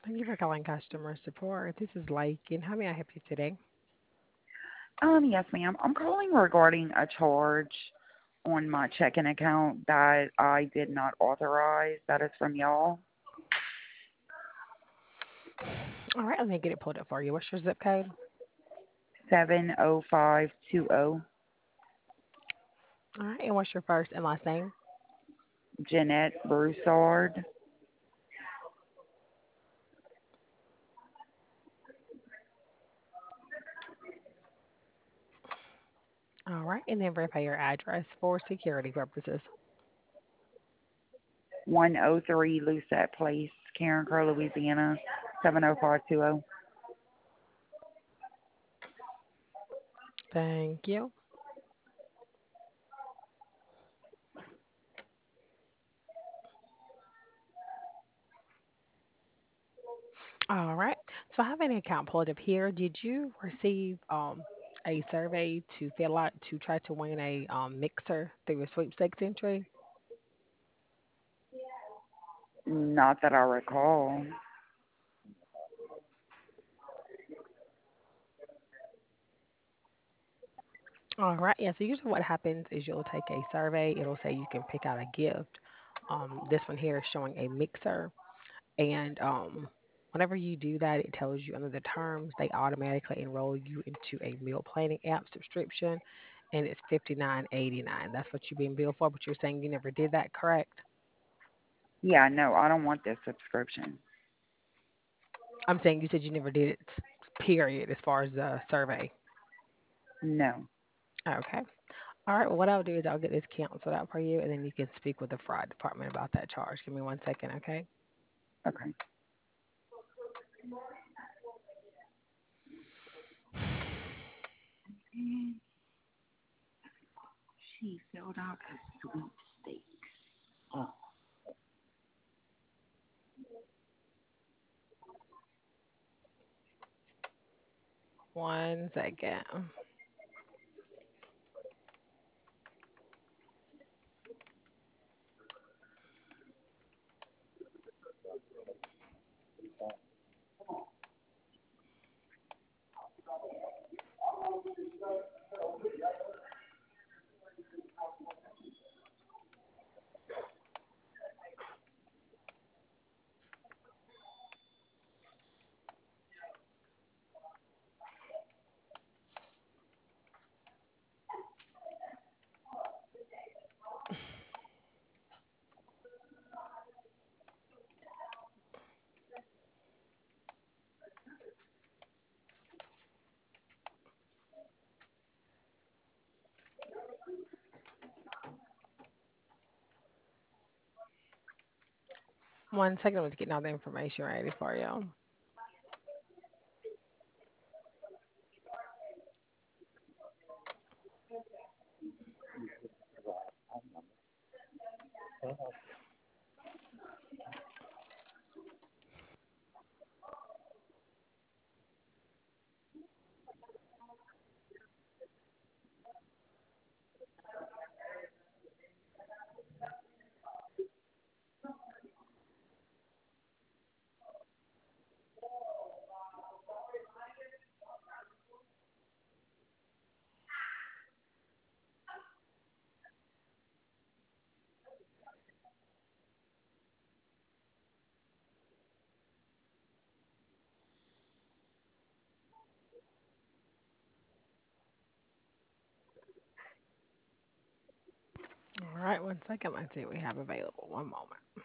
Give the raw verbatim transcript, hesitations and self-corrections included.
Thank you for calling customer support. This is Lake, and how may I help you today? Um, yes, ma'am. I'm calling regarding a charge on my checking account that I did not authorize. That is from y'all. All right, let me get it pulled up for you. What's your zip code? seven oh five two oh. All right, and what's your first and last name? Jeanette Broussard. All right, and then verify your address for security purposes. one oh three Lucette Place, Karen Crow, Louisiana, seven oh five two oh. Thank you. All right, so I have an account pulled up here. Did you receive um a survey to fill out to try to win a um, mixer through a sweepstakes entry? Not that I recall. All right, yeah. So usually what happens is you'll take a survey. It'll say you can pick out a gift. Um, this one here is showing a mixer. And um, whenever you do that, it tells you under the terms they automatically enroll you into a meal planning app subscription, and it's fifty nine eighty nine. That's what you've been billed for, but you're saying you never did that, correct? Yeah, no, I don't want this subscription. I'm saying you said you never did it. Period. As far as the survey. No. Okay. All right. Well, what I'll do is I'll get this canceled out for you, and then you can speak with the fraud department about that charge. Give me one second, okay? Okay. She filled out a sweepstakes. Oh. One second. One second. I'm just getting all the information ready for you. All right. One second. Let's see what we have available. One moment.